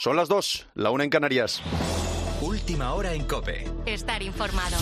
Son las 2, la 1 en Canarias. Última hora en COPE. Estar informado.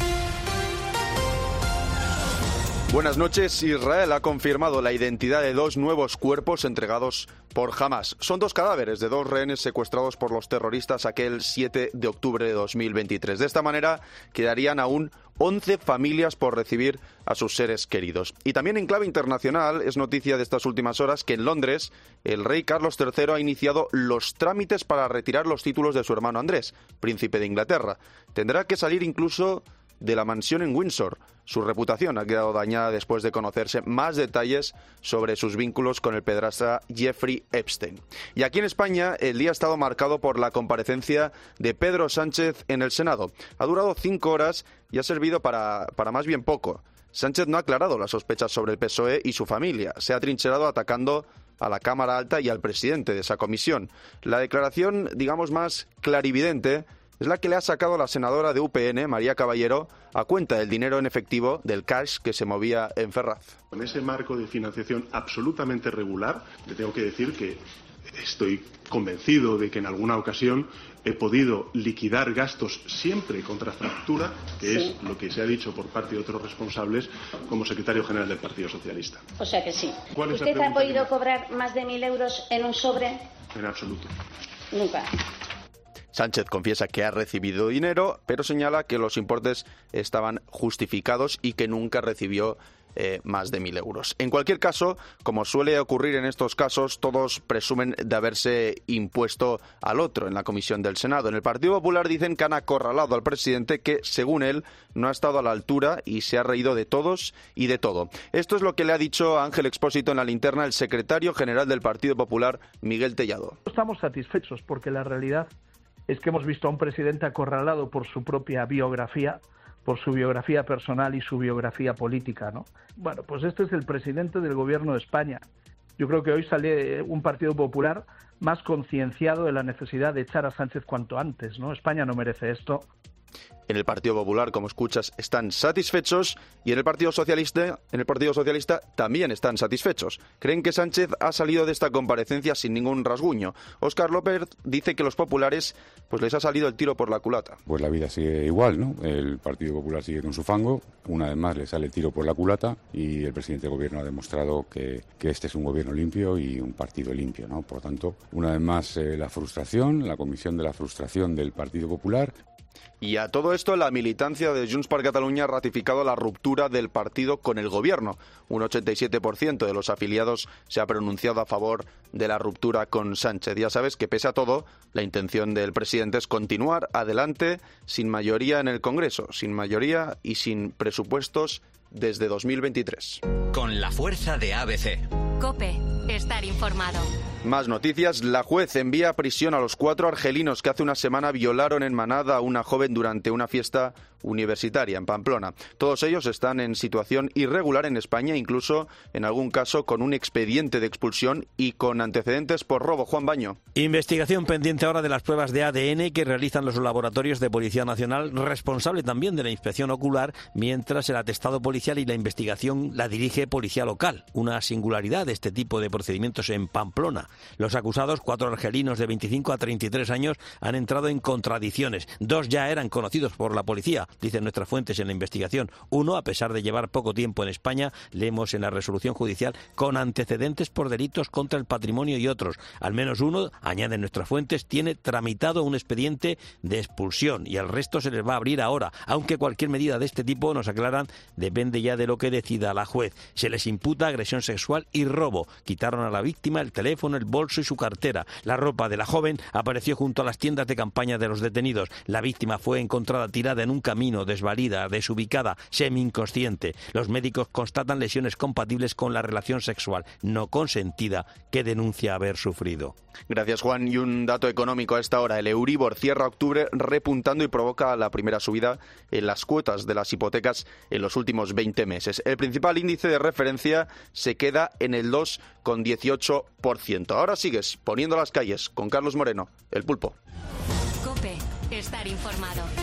Buenas noches. Israel ha confirmado la identidad de 2 nuevos cuerpos entregados por Hamás. Son 2 cadáveres de 2 rehenes secuestrados por los terroristas aquel 7 de octubre de 2023. De esta manera quedarían aún 11 familias por recibir a sus seres queridos. Y también en clave internacional es noticia de estas últimas horas que en Londres el rey Carlos III ha iniciado los trámites para retirar los títulos de su hermano Andrés, príncipe de Inglaterra. Tendrá que salir incluso de la mansión en Windsor. Su reputación ha quedado dañada después de conocerse más detalles sobre sus vínculos con el pederasta Jeffrey Epstein. Y aquí en España el día ha estado marcado por la comparecencia de Pedro Sánchez en el Senado. Ha durado 5 horas y ha servido para más bien poco. Sánchez no ha aclarado las sospechas sobre el PSOE y su familia. Se ha atrincherado atacando a la Cámara Alta y al presidente de esa comisión. La declaración, digamos, más clarividente es la que le ha sacado la senadora de UPN, María Caballero, a cuenta del dinero en efectivo, del cash que se movía en Ferraz. Con ese marco de financiación absolutamente regular, le tengo que decir que estoy convencido de que en alguna ocasión he podido liquidar gastos siempre contra factura, que es lo que se ha dicho por parte de otros responsables como secretario general del Partido Socialista. O sea que sí. ¿Usted ha podido cobrar más de 1.000 euros en un sobre? En absoluto. Nunca. Sánchez confiesa que ha recibido dinero, pero señala que los importes estaban justificados y que nunca recibió más de 1.000 euros. En cualquier caso, como suele ocurrir en estos casos, todos presumen de haberse impuesto al otro en la comisión del Senado. En el Partido Popular dicen que han acorralado al presidente que, según él, no ha estado a la altura y se ha reído de todos y de todo. Esto es lo que le ha dicho a Ángel Expósito en la linterna el secretario general del Partido Popular, Miguel Tellado. Estamos satisfechos porque la realidad es que hemos visto a un presidente acorralado por su propia biografía, por su biografía personal y su biografía política, ¿no? Bueno, pues este es el presidente del Gobierno de España. Yo creo que hoy sale un Partido Popular más concienciado de la necesidad de echar a Sánchez cuanto antes, ¿no? España no merece esto. En el Partido Popular, como escuchas, están satisfechos y en el Partido Socialista también están satisfechos. Creen que Sánchez ha salido de esta comparecencia sin ningún rasguño. Óscar López dice que los populares pues les ha salido el tiro por la culata. Pues la vida sigue igual, ¿no? El Partido Popular sigue con su fango, una vez más le sale el tiro por la culata y el presidente del Gobierno ha demostrado que este es un gobierno limpio y un partido limpio, ¿no? Por lo tanto, una vez más la frustración, la comisión de la frustración del Partido Popular. Y a todo esto, la militancia de Junts per Catalunya ha ratificado la ruptura del partido con el gobierno. Un 87% de los afiliados se ha pronunciado a favor de la ruptura con Sánchez. Ya sabes que, pese a todo, la intención del presidente es continuar adelante sin mayoría en el Congreso, sin mayoría y sin presupuestos desde 2023. Con la fuerza de ABC. COPE. Estar informado. Más noticias. La juez envía a prisión a los 4 argelinos que hace una semana violaron en Manada a una joven durante una fiesta universitaria en Pamplona. Todos ellos están en situación irregular en España, incluso en algún caso con un expediente de expulsión y con antecedentes por robo. Juan Baño. Investigación pendiente ahora de las pruebas de ADN que realizan los laboratorios de Policía Nacional, responsable también de la inspección ocular, mientras el atestado policial y la investigación la dirige Policía Local. Una singularidad de este tipo de procedimientos en Pamplona. Los acusados, 4 argelinos de 25 a 33 años, han entrado en contradicciones. 2 ya eran conocidos por la policía, dicen nuestras fuentes en la investigación. 1, a pesar de llevar poco tiempo en España, leemos en la resolución judicial, con antecedentes por delitos contra el patrimonio y otros. Al menos 1, añaden nuestras fuentes, tiene tramitado un expediente de expulsión y al resto se les va a abrir ahora, aunque cualquier medida de este tipo, nos aclaran, depende ya de lo que decida la juez. Se les imputa agresión sexual y robo. Quitaron a la víctima el teléfono, el bolso y su cartera. La ropa de la joven apareció junto a las tiendas de campaña de los detenidos. La víctima fue encontrada tirada en un camino, desvalida, desubicada, semi-inconsciente. Los médicos constatan lesiones compatibles con la relación sexual no consentida que denuncia haber sufrido. Gracias, Juan. Y un dato económico a esta hora. El Euribor cierra octubre repuntando y provoca la primera subida en las cuotas de las hipotecas en los últimos 20 meses. El principal índice de referencia se queda en el 2,18%. Ahora sigues poniendo las calles con Carlos Moreno, el Pulpo. COPE. Estar informado.